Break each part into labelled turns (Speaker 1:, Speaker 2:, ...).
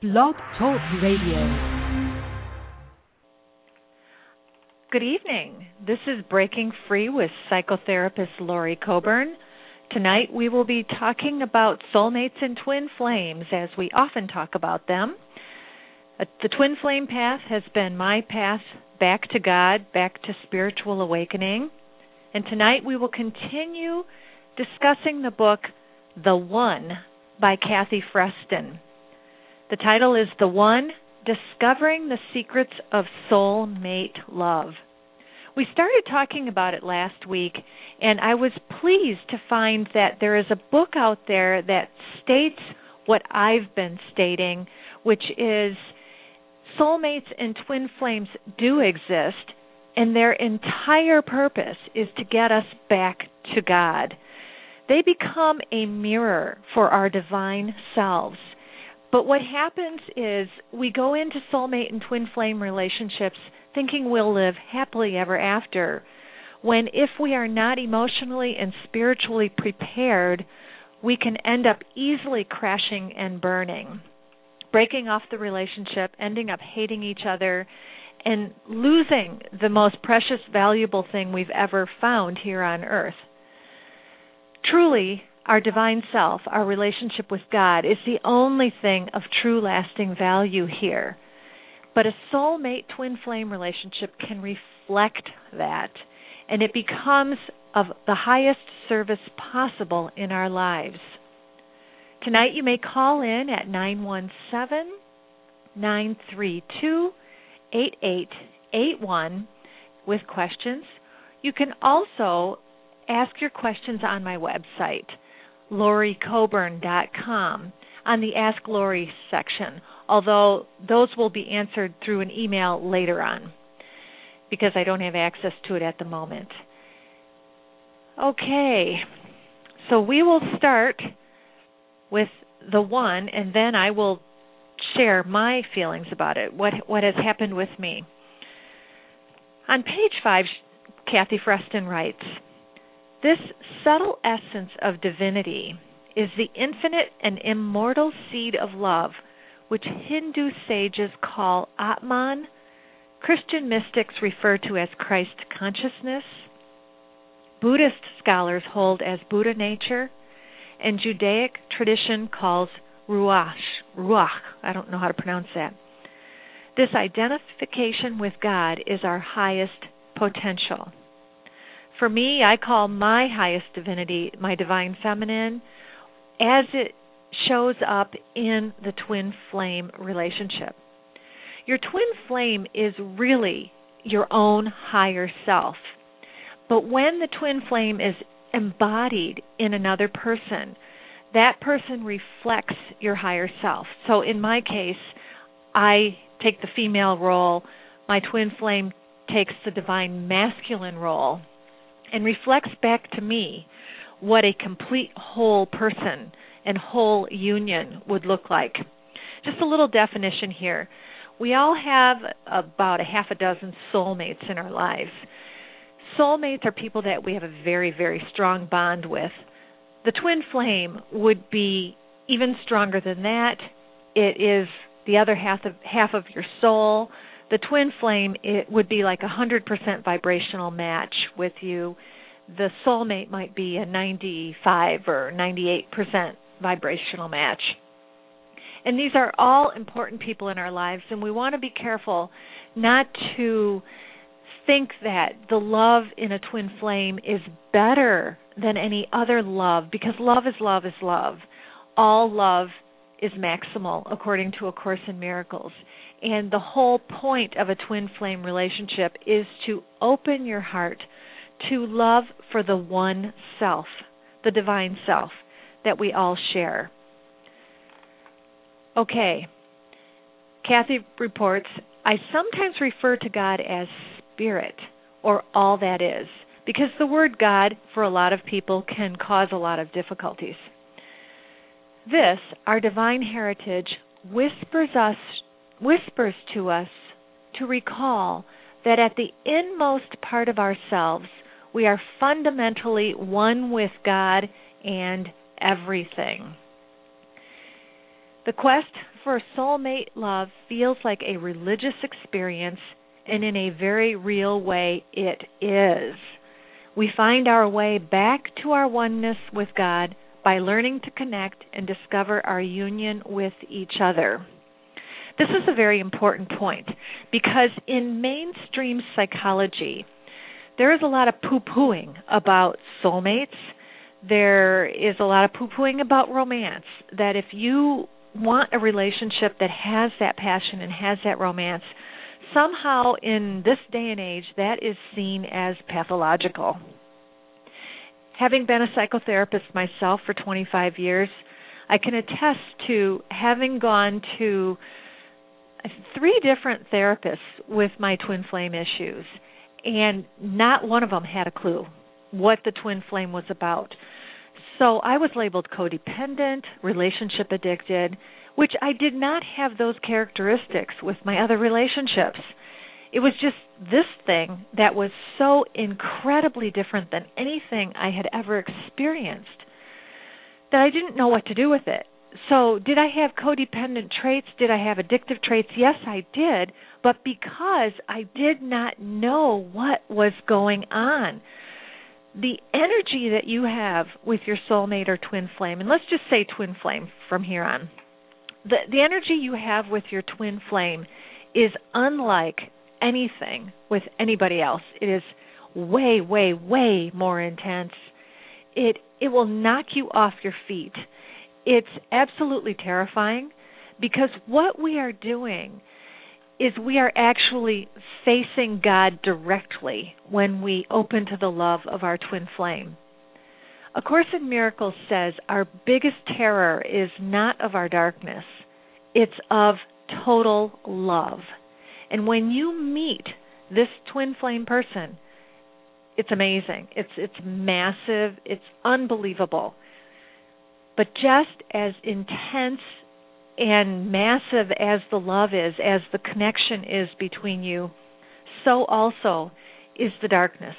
Speaker 1: Blog Talk Radio.
Speaker 2: Good evening. This is Breaking Free with psychotherapist Lori Coburn. Tonight we will be talking about soulmates and twin flames, as we often talk about them. The twin flame path has been my path back to God, back to spiritual awakening. And tonight we will continue discussing the book The One by Kathy Freston. The title is The One, Discovering the Secrets of Soulmate Love. We started talking about it last week, and I was pleased to find that there is a book out there that states what I've been stating, which is soulmates and twin flames do exist, and their entire purpose is to get us back to God. They become a mirror for our divine selves. But what happens is we go into soulmate and twin flame relationships thinking we'll live happily ever after, when if we are not emotionally and spiritually prepared, we can end up easily crashing and burning, breaking off the relationship, ending up hating each other, and losing the most precious, valuable thing we've ever found here on earth. Truly, our divine self, our relationship with God, is the only thing of true lasting value here. But a soulmate twin flame relationship can reflect that, and it becomes of the highest service possible in our lives. Tonight you may call in at 917-932-8881 with questions. You can also ask your questions on my website, LoriCoburn.com, on the Ask Lori section, although those will be answered through an email later on because I don't have access to it at the moment. Okay, so we will start with The One, and then I will share my feelings about it, what has happened with me. On page 5, Kathy Freston writes, "This subtle essence of divinity is the infinite and immortal seed of love, which Hindu sages call Atman, Christian mystics refer to as Christ consciousness, Buddhist scholars hold as Buddha nature, and Judaic tradition calls Ruach. I don't know how to pronounce that. This identification with God is our highest potential. For me, I call my highest divinity my divine feminine, as it shows up in the twin flame relationship. Your twin flame is really your own higher self. But when the twin flame is embodied in another person, that person reflects your higher self. So in my case, I take the female role, my twin flame takes the divine masculine role, and reflects back to me what a complete whole person and whole union would look like. Just a little definition here. We all have about a half a dozen soulmates in our lives. Soulmates are people that we have a very, very strong bond with. The twin flame would be even stronger than that. It is the other half of your soul. The twin flame, it would be like 100% vibrational match with you. The soulmate might be a 95 or 98% vibrational match. And these are all important people in our lives, and we want to be careful not to think that the love in a twin flame is better than any other love, because love is love is love. All love is maximal, according to A Course in Miracles. And the whole point of a twin flame relationship is to open your heart to love for the one self, the divine self that we all share. Okay, Kathy reports, I sometimes refer to God as spirit, or all that is, because the word God for a lot of people can cause a lot of difficulties. This, our divine heritage, whispers to us to recall that at the inmost part of ourselves, we are fundamentally one with God and everything. The quest for soulmate love feels like a religious experience, and in a very real way it is. We find our way back to our oneness with God by learning to connect and discover our union with each other. This is a very important point because in mainstream psychology, there is a lot of poo-pooing about soulmates. There is a lot of poo-pooing about romance, that if you want a relationship that has that passion and has that romance, somehow in this day and age that is seen as pathological. Having been a psychotherapist myself for 25 years, I can attest to having gone to 3 different therapists with my twin flame issues, and not one of them had a clue what the twin flame was about. So I was labeled codependent, relationship addicted, which I did not have those characteristics with my other relationships. It was just this thing that was so incredibly different than anything I had ever experienced that I didn't know what to do with it. So did I have codependent traits? Did I have addictive traits? Yes, I did, but because I did not know what was going on. The energy that you have with your soulmate or twin flame, and let's just say twin flame from here on, the energy you have with your twin flame is unlike anything with anybody else. It is way, way, way more intense. It will knock you off your feet. It's absolutely terrifying because what we are doing is we are actually facing God directly when we open to the love of our twin flame. A Course in Miracles says our biggest terror is not of our darkness, it's of total love. And when you meet this twin flame person, it's amazing. It's massive. It's unbelievable. But just as intense and massive as the love is, as the connection is between you, so also is the darkness.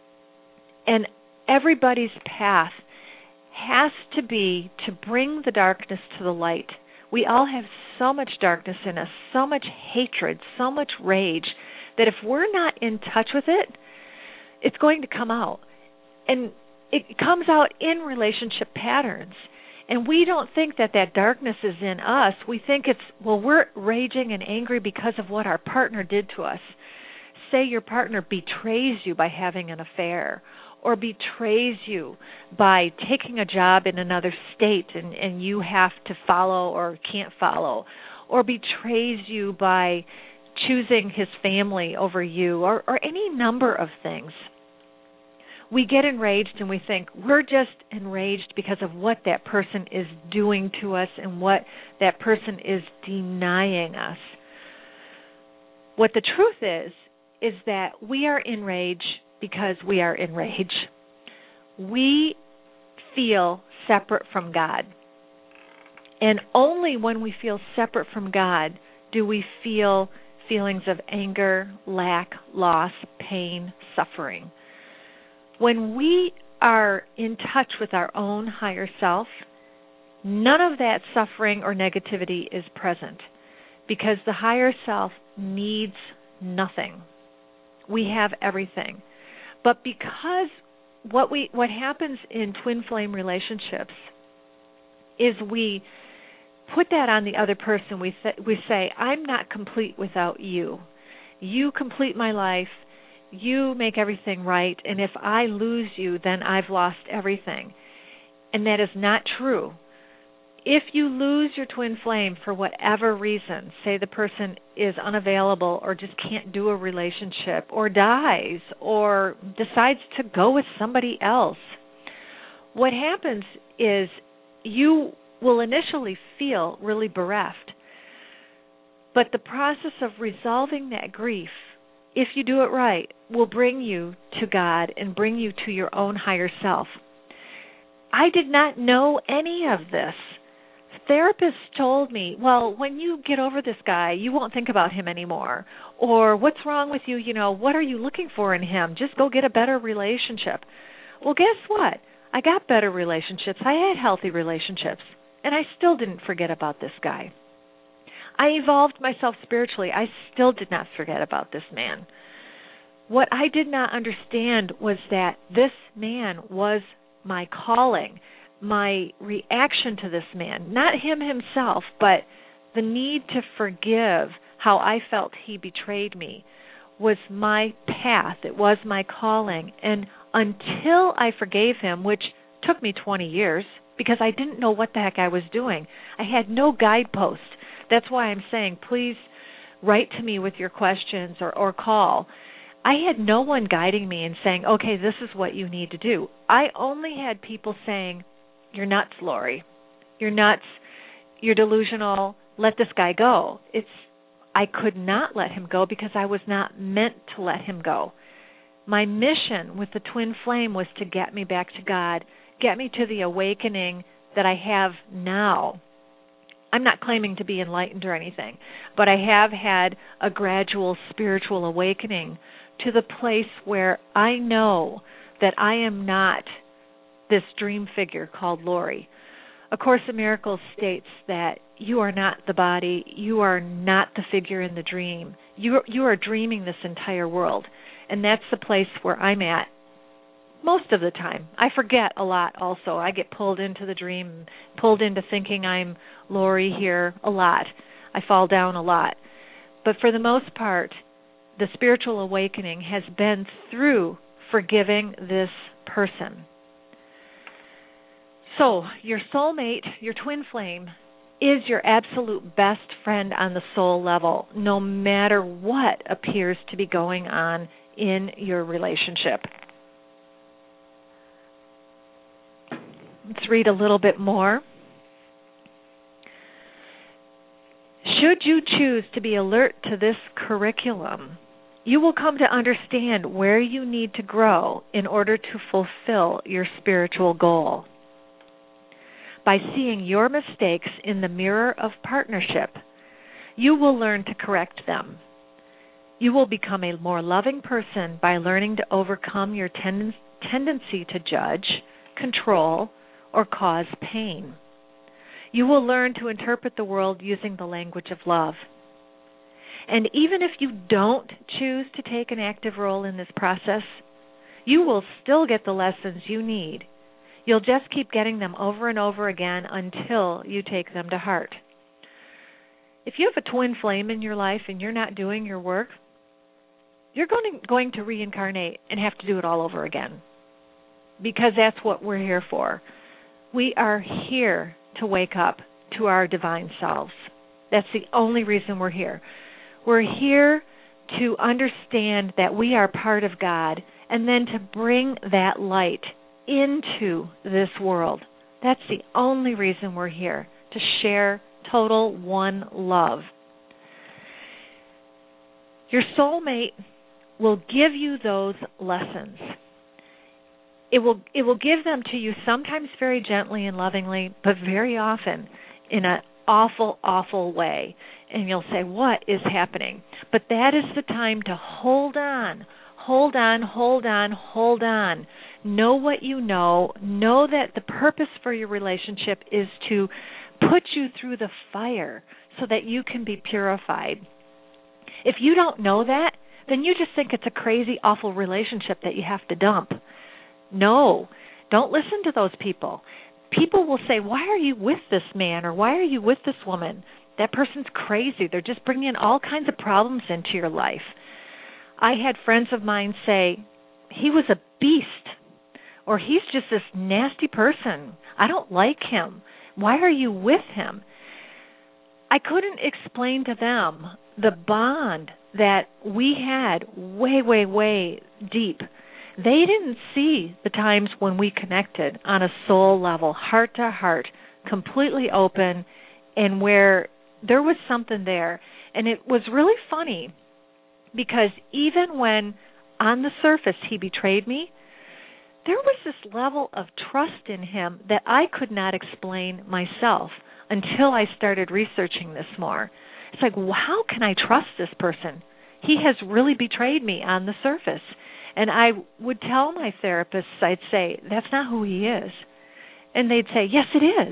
Speaker 2: And everybody's path has to be to bring the darkness to the light. We all have so much darkness in us, so much hatred, so much rage, that if we're not in touch with it, it's going to come out. And it comes out in relationship patterns. And we don't think that darkness is in us. We think we're raging and angry because of what our partner did to us. Say your partner betrays you by having an affair, or betrays you by taking a job in another state and you have to follow or can't follow, or betrays you by choosing his family over you, or any number of things. We get enraged and we think we're just enraged because of what that person is doing to us and what that person is denying us. What the truth is that we are enraged because we are enraged. We feel separate from God. And only when we feel separate from God do we feel feelings of anger, lack, loss, pain, suffering. When we are in touch with our own higher self, none of that suffering or negativity is present because the higher self needs nothing. We have everything. But because what happens in twin flame relationships is we put that on the other person. We say, I'm not complete without you. You complete my life. You make everything right, and if I lose you, then I've lost everything. And that is not true. If you lose your twin flame for whatever reason, say the person is unavailable or just can't do a relationship or dies or decides to go with somebody else, what happens is you will initially feel really bereft. But the process of resolving that grief, if you do it right, will bring you to God and bring you to your own higher self. I did not know any of this. Therapists told me, well, when you get over this guy, you won't think about him anymore. Or what's wrong with you? What are you looking for in him? Just go get a better relationship. Well, guess what? I got better relationships. I had healthy relationships. And I still didn't forget about this guy. I evolved myself spiritually. I still did not forget about this man. What I did not understand was that this man was my calling, my reaction to this man, not him himself, but the need to forgive how I felt he betrayed me was my path. It was my calling. And until I forgave him, which took me 20 years because I didn't know what the heck I was doing, I had no guidepost. That's why I'm saying, please write to me with your questions or call. I had no one guiding me and saying, okay, this is what you need to do. I only had people saying, you're nuts, Lori. You're nuts. You're delusional. Let this guy go. I could not let him go because I was not meant to let him go. My mission with the twin flame was to get me back to God, get me to the awakening that I have now. I'm not claiming to be enlightened or anything, but I have had a gradual spiritual awakening to the place where I know that I am not this dream figure called Lori. A Course in Miracles states that you are not the body, you are not the figure in the dream. You are dreaming this entire world, and that's the place where I'm at most of the time. I forget a lot also. I get pulled into the dream, pulled into thinking I'm Lori here a lot. I fall down a lot. But for the most part, the spiritual awakening has been through forgiving this person. So, your soulmate, your twin flame, is your absolute best friend on the soul level, no matter what appears to be going on in your relationship. Let's read a little bit more. Should you choose to be alert to this curriculum, you will come to understand where you need to grow in order to fulfill your spiritual goal. By seeing your mistakes in the mirror of partnership, you will learn to correct them. You will become a more loving person by learning to overcome your tendency to judge, control, or cause pain. You will learn to interpret the world using the language of love. And even if you don't choose to take an active role in this process, you will still get the lessons you need. You'll just keep getting them over and over again until you take them to heart. If you have a twin flame in your life and you're not doing your work, you're going to reincarnate and have to do it all over again, because that's what we're here for. We are here to wake up to our divine selves. That's the only reason we're here. We're here to understand that we are part of God and then to bring that light into this world. That's the only reason we're here, to share total one love. Your soulmate will give you those lessons. It will give them to you sometimes very gently and lovingly, but very often in an awful, awful way. And you'll say, what is happening? But that is the time to hold on. Hold on, hold on, hold on. Know what you know. Know that the purpose for your relationship is to put you through the fire so that you can be purified. If you don't know that, then you just think it's a crazy, awful relationship that you have to dump. No, don't listen to those people. People will say, why are you with this man, or why are you with this woman? That person's crazy. They're just bringing in all kinds of problems into your life. I had friends of mine say, he was a beast, or he's just this nasty person. I don't like him. Why are you with him? I couldn't explain to them the bond that we had way, way, way deep. They didn't see the times when we connected on a soul level, heart to heart, completely open, and where there was something there. And it was really funny because even when on the surface he betrayed me, there was this level of trust in him that I could not explain myself until I started researching this more. It's like, well, how can I trust this person? He has really betrayed me on the surface. And I would tell my therapists, I'd say, that's not who he is. And they'd say, yes, it is.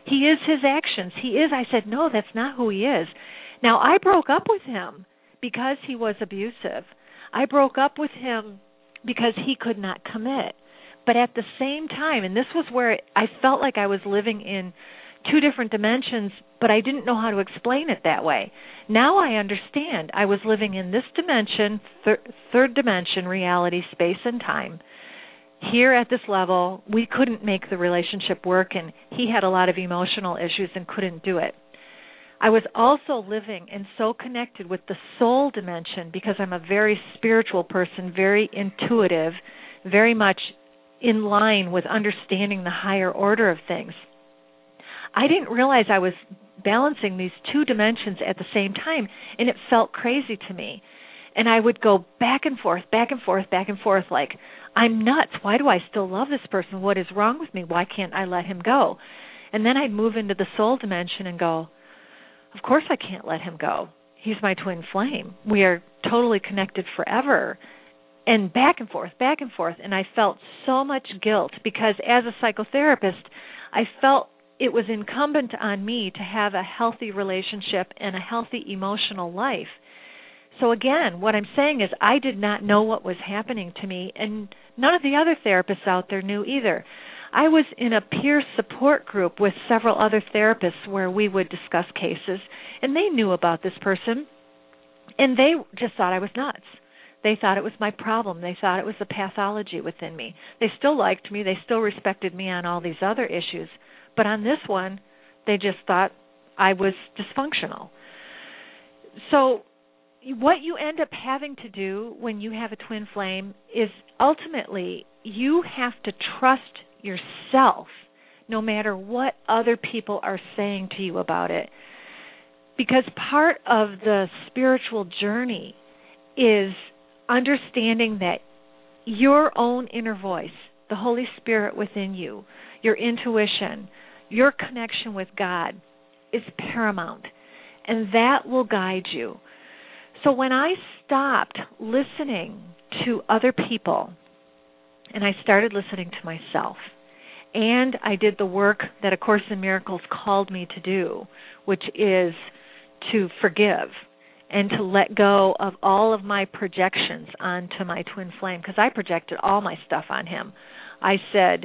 Speaker 2: He is his actions. He is. I said, no, that's not who he is. Now, I broke up with him because he was abusive. I broke up with him because he could not commit. But at the same time, and this was where I felt like I was living in two different dimensions, but I didn't know how to explain it that way. Now I understand. I was living in this dimension, third dimension, reality, space, and time. Here at this level, we couldn't make the relationship work, and he had a lot of emotional issues and couldn't do it. I was also living and so connected with the soul dimension because I'm a very spiritual person, very intuitive, very much in line with understanding the higher order of things. I didn't realize I was balancing these two dimensions at the same time, and it felt crazy to me. And I would go back and forth, back and forth, back and forth, like, I'm nuts. Why do I still love this person? What is wrong with me? Why can't I let him go? And then I'd move into the soul dimension and go, of course I can't let him go. He's my twin flame. We are totally connected forever. And back and forth, and I felt so much guilt because as a psychotherapist, I felt it was incumbent on me to have a healthy relationship and a healthy emotional life. So again, what I'm saying is I did not know what was happening to me, and none of the other therapists out there knew either. I was in a peer support group with several other therapists where we would discuss cases, and they knew about this person, and they just thought I was nuts. They thought it was my problem. They thought it was the pathology within me. They still liked me. They still respected me on all these other issues. But on this one, they just thought I was dysfunctional. So what you end up having to do when you have a twin flame is ultimately you have to trust yourself no matter what other people are saying to you about it. Because part of the spiritual journey is understanding that your own inner voice, the Holy Spirit within you, your intuition, your connection with God is paramount, and that will guide you. So when I stopped listening to other people and I started listening to myself, and I did the work that A Course in Miracles called me to do, which is to forgive and to let go of all of my projections onto my twin flame, because I projected all my stuff on him. I said,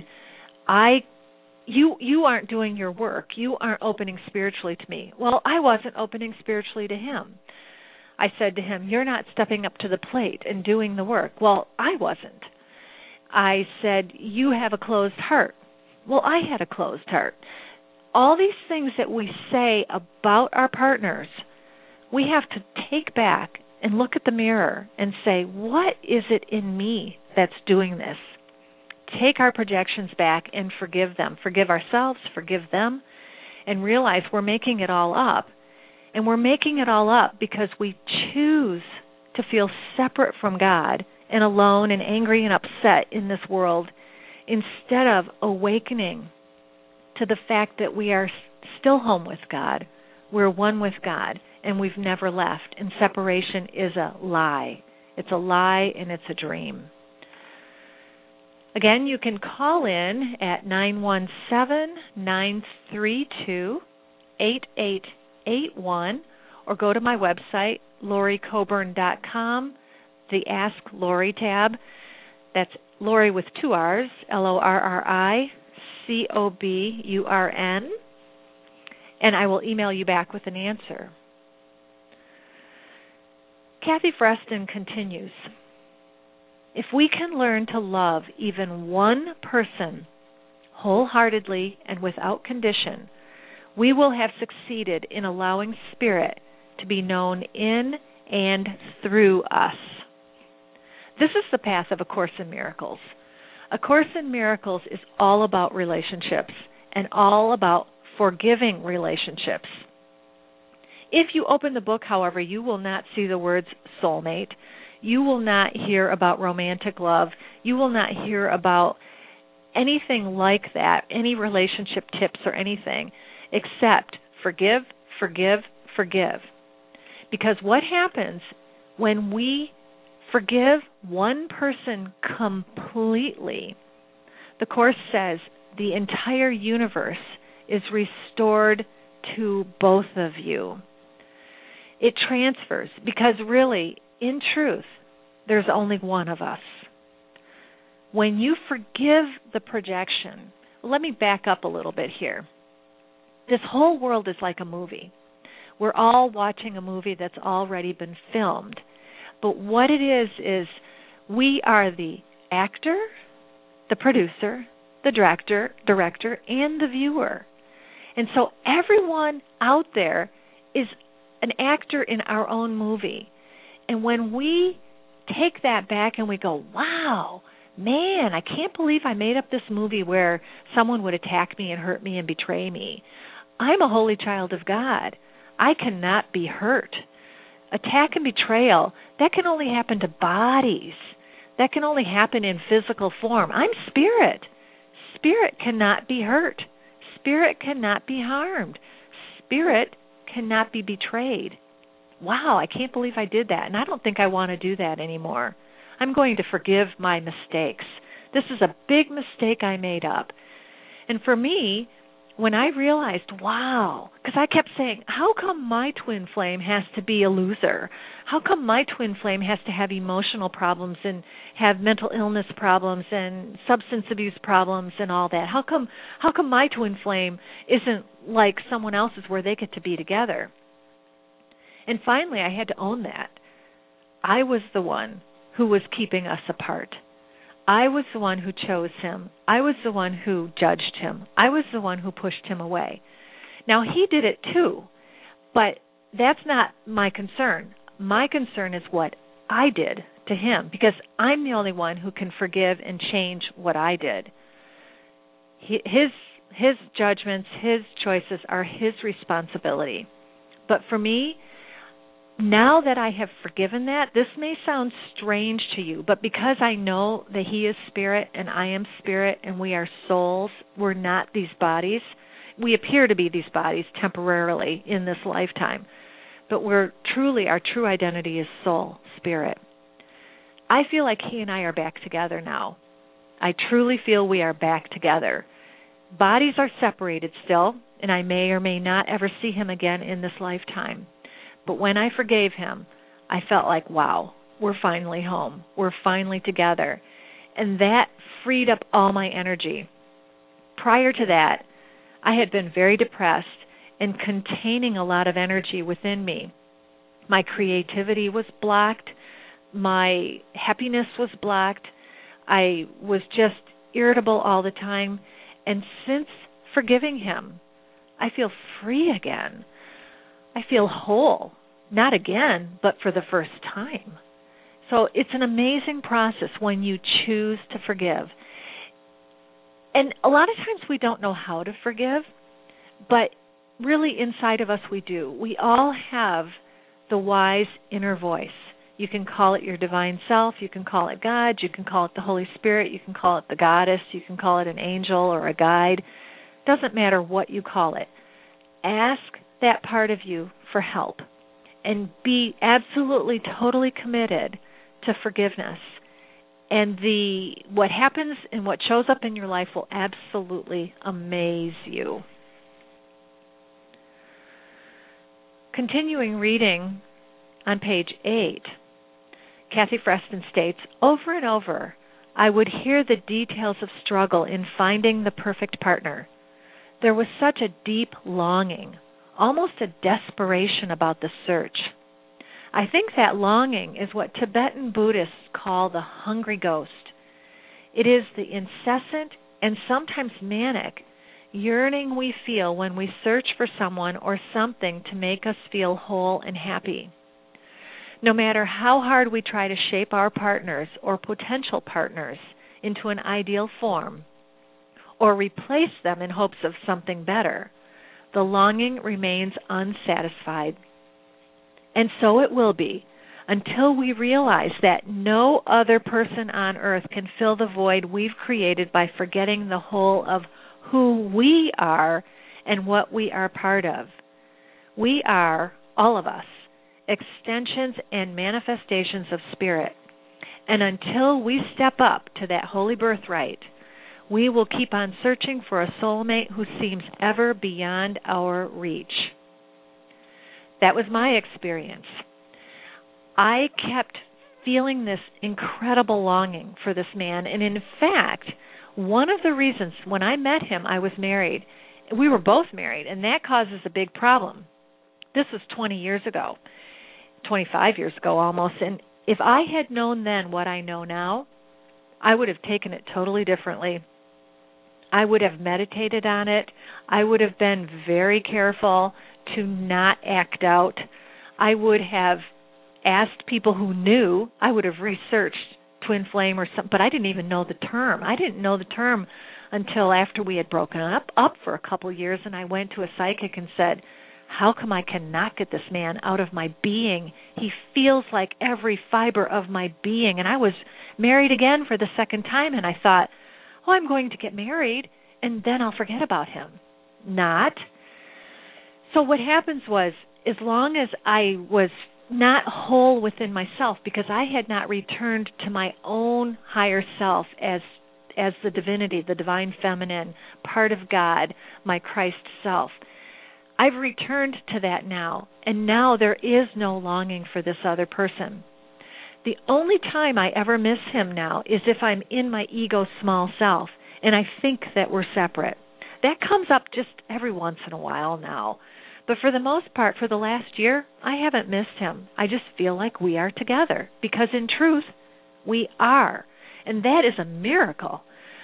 Speaker 2: you aren't doing your work. You aren't opening spiritually to me. Well, I wasn't opening spiritually to him. I said to him, you're not stepping up to the plate and doing the work. Well, I wasn't. I said, you have a closed heart. Well, I had a closed heart. All these things that we say about our partners, we have to take back and look at the mirror and say, what is it in me that's doing this? Take our projections back and forgive them. Forgive ourselves, forgive them, and realize we're making it all up. And we're making it all up because we choose to feel separate from God and alone and angry and upset in this world instead of awakening to the fact that we are still home with God. We're one with God, and we've never left. And separation is a lie. It's a lie, and it's a dream. Again, you can call in at 917-932-8881 or go to my website, LoriCoburn.com, the Ask Lori tab. That's Lori with two R's, LoriCoburn, and I will email you back with an answer. Kathy Freston continues, if we can learn to love even one person wholeheartedly and without condition, we will have succeeded in allowing Spirit to be known in and through us. This is the path of A Course in Miracles. A Course in Miracles is all about relationships and all about forgiving relationships. If you open the book, however, you will not see the words soulmate. You will not hear about romantic love. You will not hear about anything like that, any relationship tips or anything, except forgive, forgive, forgive. Because what happens when we forgive one person completely, the Course says the entire universe is restored to both of you. It transfers because really, in truth, there's only one of us. When you forgive the projection, let me back up a little bit here. This whole world is like a movie. We're all watching a movie that's already been filmed. But what it is we are the actor, the producer, the director, and the viewer. And so everyone out there is an actor in our own movie. And when we take that back and we go, wow, man, I can't believe I made up this movie where someone would attack me and hurt me and betray me. I'm a holy child of God. I cannot be hurt. Attack and betrayal, that can only happen to bodies. That can only happen in physical form. I'm spirit. Spirit cannot be hurt. Spirit cannot be harmed. Spirit cannot be betrayed. Wow, I can't believe I did that, and I don't think I want to do that anymore. I'm going to forgive my mistakes. This is a big mistake I made up. And for me, when I realized, wow, because I kept saying, how come my twin flame has to be a loser? How come my twin flame has to have emotional problems and have mental illness problems and substance abuse problems and all that? How come my twin flame isn't like someone else's where they get to be together? And finally, I had to own that. I was the one who was keeping us apart. I was the one who chose him. I was the one who judged him. I was the one who pushed him away. Now, he did it too, but that's not my concern. My concern is what I did to him, because I'm the only one who can forgive and change what I did. His judgments, his choices are his responsibility. But for me, now that I have forgiven that, this may sound strange to you, but because I know that he is spirit and I am spirit and we are souls, we're not these bodies. We appear to be these bodies temporarily in this lifetime, but our true identity is soul, spirit. I feel like he and I are back together now. I truly feel we are back together. Bodies are separated still, and I may or may not ever see him again in this lifetime. But when I forgave him, I felt like, wow, we're finally home. We're finally together. And that freed up all my energy. Prior to that, I had been very depressed and containing a lot of energy within me. My creativity was blocked. My happiness was blocked. I was just irritable all the time. And since forgiving him, I feel free again. I feel whole, not again, but for the first time. So it's an amazing process when you choose to forgive. And a lot of times we don't know how to forgive, but really inside of us we do. We all have the wise inner voice. You can call it your divine self, you can call it God, you can call it the Holy Spirit, you can call it the goddess, you can call it an angel or a guide. Doesn't matter what you call it. Ask that part of you for help and be absolutely totally committed to forgiveness. And what happens and what shows up in your life will absolutely amaze you. Continuing reading on page 8, Kathy Freston states, over and over, I would hear the details of struggle in finding the perfect partner. There was such a deep longing, almost a desperation about the search. I think that longing is what Tibetan Buddhists call the hungry ghost. It is the incessant and sometimes manic yearning we feel when we search for someone or something to make us feel whole and happy. No matter how hard we try to shape our partners or potential partners into an ideal form, or replace them in hopes of something better, the longing remains unsatisfied. And so it will be until we realize that no other person on earth can fill the void we've created by forgetting the whole of who we are and what we are part of. We are, all of us, extensions and manifestations of spirit. And until we step up to that holy birthright, We will keep on searching for a soulmate who seems ever beyond our reach. That was my experience. I kept feeling this incredible longing for this man, and in fact, one of the reasons when I met him, I was married. We were both married, and that causes a big problem. This was 20 years ago, 25 years ago almost, and if I had known then what I know now, I would have taken it totally differently. I would have meditated on it. I would have been very careful to not act out. I would have asked people who knew. I would have researched twin flame or something, but I didn't even know the term. I didn't know the term until after we had broken up for a couple of years, and I went to a psychic and said, how come I cannot get this man out of my being? He feels like every fiber of my being. And I was married again for the second time, and I thought, oh, I'm going to get married, and then I'll forget about him. Not. So what happens was, as long as I was not whole within myself, because I had not returned to my own higher self as the divinity, the divine feminine, part of God, my Christ self, I've returned to that now, and now there is no longing for this other person. The only time I ever miss him now is if I'm in my ego small self, and I think that we're separate. That comes up just every once in a while now. But for the most part, for the last year, I haven't missed him. I just feel like we are together, because in truth, we are. And that is a miracle.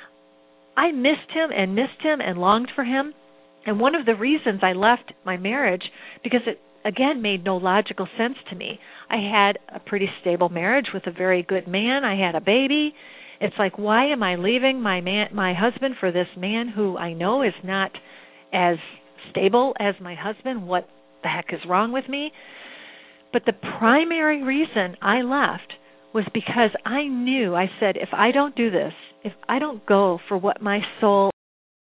Speaker 2: I missed him and longed for him. And one of the reasons I left my marriage, because it, again, made no logical sense to me. I had a pretty stable marriage with a very good man. I had a baby. It's like, why am I leaving my husband for this man who I know is not as stable as my husband? What the heck is wrong with me? But the primary reason I left was because I knew, I said, if I don't do this, if I don't go for what my soul